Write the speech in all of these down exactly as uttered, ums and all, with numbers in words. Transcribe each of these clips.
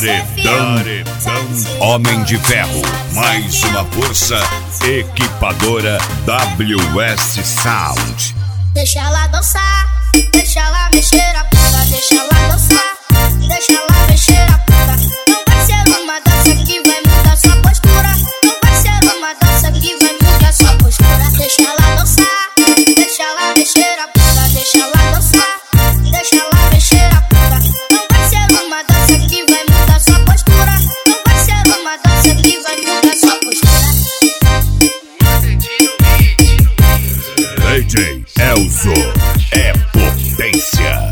Paredão, Homem de Ferro, mais uma força equipadora W S Sound. Deixa ela dançar, deixa ela mexer a bunda, deixa ela dançar, deixa ela mexer a bunda. Não vai ser uma dança que vai mudar sua postura, não vai ser uma dança que vai mudar sua postura. Deixa ela dançar, deixa ela mexer a bunda, deixa ela dançar, deixa ela mexer a bunda. Não vai ser uma dança que vai mudar sua postura, não vai ser uma dança que vai mudar sua postura. D J Elzo é potência.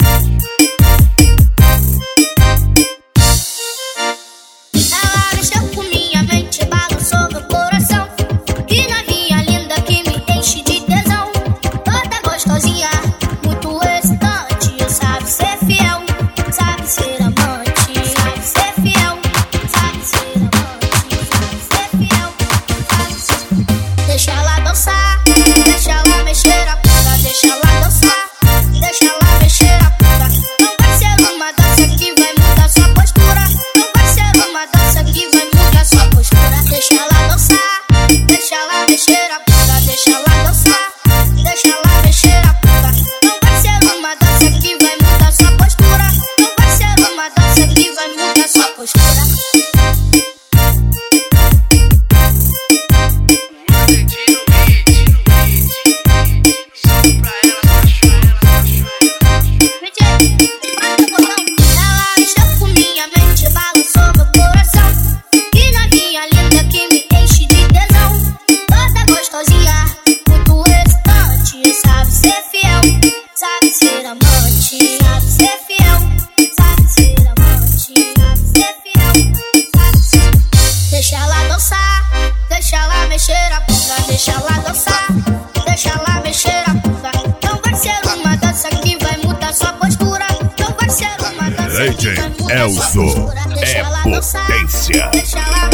Ela mexeu com minha mente, balançou meu coração. Que novinha linda que me enche de tesão. Toda gostosinha, muito excitante. Sabe ser fiel, sabe ser amante. Sabe ser fiel, sabe ser amante. Sabe ser fiel, sabe ser... Deixa ela dançar, deixa ela mexer a bunda, deixa ela dançar, deixa ela mexer a bunda. Não vai ser uma dança que vai mudar sua postura, não vai ser uma dança que vai mudar sua postura. Deixa ela dançar, deixa ela mexer a bunda, deixa ela dançar, deixa ela mexer a bunda. Não vai ser uma dança que vai mudar sua postura, não vai ser uma dança que vai mudar sua postura. Deixa ela dançar, deixa ela mexer a bunda, deixa ela dançar, deixa ela mexer a bunda. Não vai ser uma dança que vai mudar sua postura, não vai ser uma dança que vai mudar sua postura. Deixa ela dançar, deixa ela